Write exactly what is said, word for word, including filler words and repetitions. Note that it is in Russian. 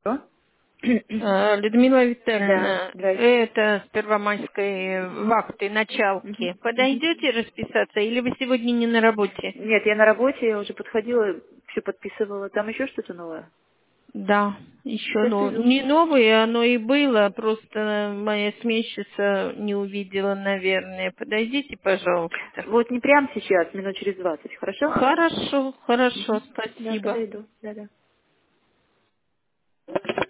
Что? Э, Людмила Да, Витальевна, здрасте. это с первомайской вахты, Мгм, началки. мгм. Подойдете расписаться или вы сегодня не на работе? Нет, я на работе, я уже подходила, все подписывала. Там еще что-то новое? Да, еще Сейчас ну, приду. не новое, оно и было, просто моя сменщица не увидела, наверное. Подойдите, пожалуйста. Вот не прямо сейчас, минут через двадцать, хорошо? Хорошо, хорошо, Мгм. Да, спасибо. подойду. Да-да.